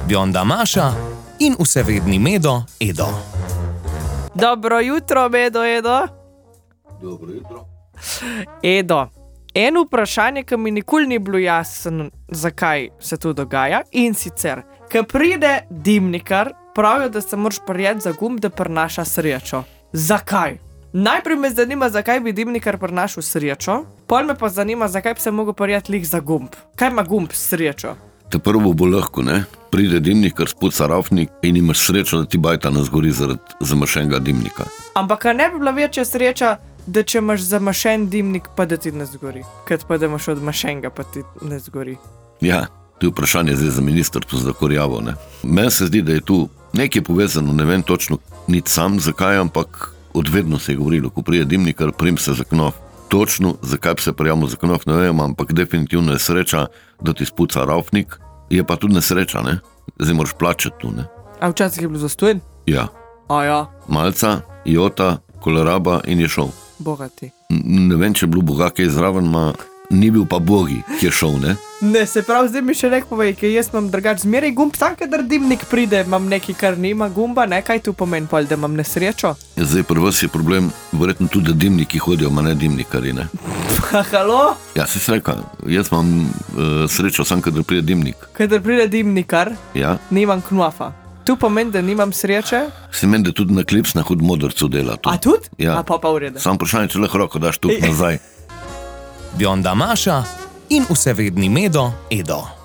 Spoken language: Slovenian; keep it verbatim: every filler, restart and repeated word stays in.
Bionda Maša in vsevedni Medo Edo. Dobro jutro, Medo Edo. Dobro jutro. Edo, eno vprašanje, ki mi nikoli ni bilo jasno, zakaj se to dogaja. In sicer, ko pride dimnikar, pravijo, da se moraš prijeti za gumb, da prinaša srečo. Zakaj? Najprej me zanima, zakaj bi dimnikar prinašal srečo, pol me pa zanima, zakaj bi se mogel prijeti lih za gumb. Kaj ima gumb s srečo? Te prvo bo lahko, ne? Pride dimnikar, spuca ravnik in imaš srečo, da ti bajta ne zgori zaradi zamašenega dimnika. Ampak a ne bi bila večja sreča, da če imaš zamašen dimnik, pa da ti ne zgori. Kad pa da imaš odmašenga, pa ti ne zgori. Ja, to je vprašanje zdaj za ministrstvo za kurjavo, ne? Meni se zdi, da je tu nekaj povezano, ne vem točno nič sam zakaj, ampak odvedno se je govorilo, ko pride dimnikar, prim se za knof. Točno, zakaj bi se prijavil za knof, ne vem, ampak definitivno je sreča, da ti spuca ravnik, je pa tudi nesreča, ne? Zdaj moraš plačati tu, ne? A včasih je bilo zastojn? Ja. A ja, Malca, jota, koleraba in je šel. bogati. N- ne vem, če je bilo Boga kaj zraven, ma ni bil pa Bogi, ki je šel, ne? Ne, se pravi, zdaj mi še nek povej, ker jaz imam drugač zmeraj gumb, sam kadar dimnik pride, imam nekaj, kar nima gumba, ne, kaj tu pomeni pol, da imam nesrečo? Zdaj pri vas je problem verjetno tudi, da dimniki hodijo, ma ne dimnikari, ne? Ha, halo? Ja, se sreka, jaz imam uh, srečo sam, kadar pride dimnik. Kadar pride dimnikar, Ja, nimam knofa. Tu pomeni, da nimam sreče? se meni, da tudi na klips na hud modrcu dela to. A tudi? Ja. A pa pa ureda. Sam vprašanje, če lahko roko daš tu nazaj. Bionda Maša in vsevedni Medo Edo.